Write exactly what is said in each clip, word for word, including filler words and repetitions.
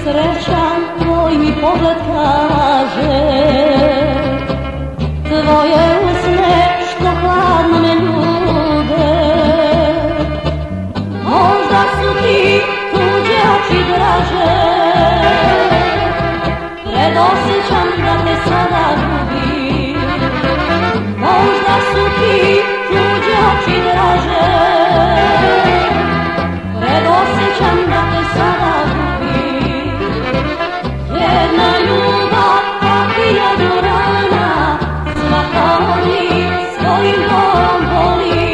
srećan, tvoj mi pogled kaže, tvoje usne što hladno me ljude. Možda su ti tuđe oči draže, predosjećam da te sada ljubim. Možda su ti tuđe oči draže, predosjećam da te sada ljubim. Jedna ljubav pa hiljadu rana, svaka od njih svojim borom boli.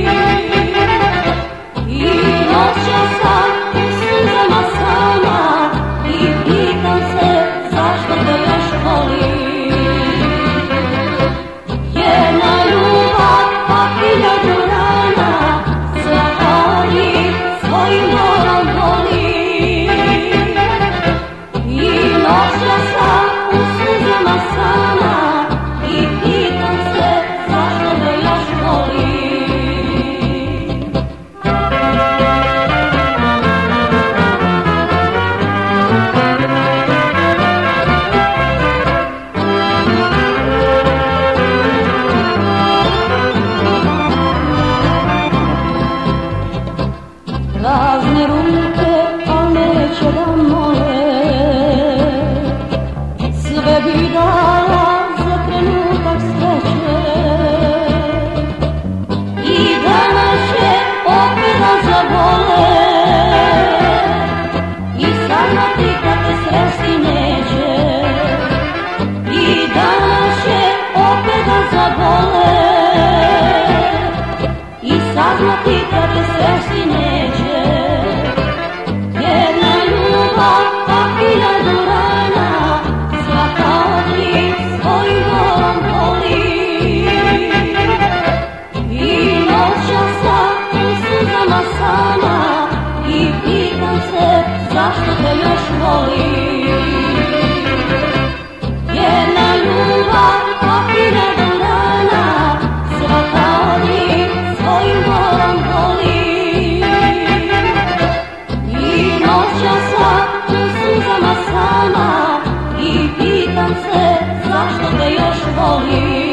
I noćas sam u suzama sama i pitam se zašto te još volim. Jedna ljubav pa hiljadu rana, svaka od njih svojim borom boli. I noćas sam u suzama sama i pitam se zašto te još volim. Prazne ruke, al neće da mole, sve bi dala za trenutak sreće. I danas će opet da zavole, i sanjati kad te sresti neće. I danas će opet da zavole, i saznati kad te sresti neće. Jedna ljubav pa hiljadu rana, svaka od njih svojim borom boli. I noćas sam u suzama sama i pitam se zašto te još volim. Jedna ljubav pa hiljadu rana, svaka od njih svojim borom boli. I noćas sam u suzama sama i pitam se zašto te još volim.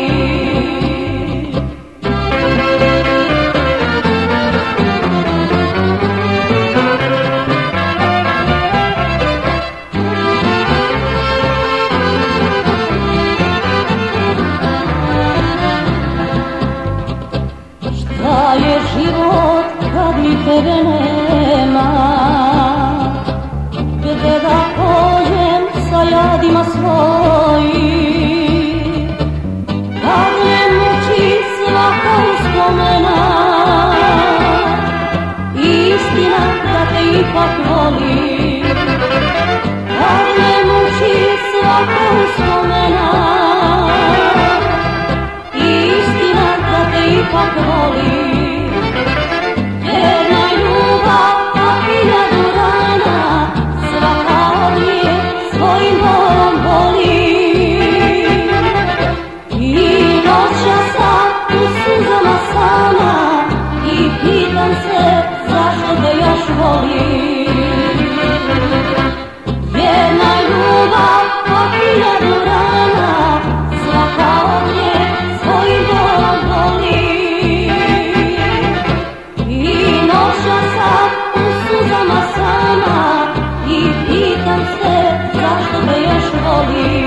Šta je život kad mi tebe nema? Gde da pođem sa jadima svojim? Kad me muči svaka uspomena, istina da te ipak volim. Kad me muči svaka uspomena, istina da te ipak volim. Jedna ljubav pa hiljadu rana, svaka od njih svojim borom boli. I noćas sam u suzama sama i pitam se zašto te još volim. Jedna ljubav pa hiljadu rana, svaka od njih svojim borom boli. I noćas sam u suzama sama i pitam se zašto te još volim.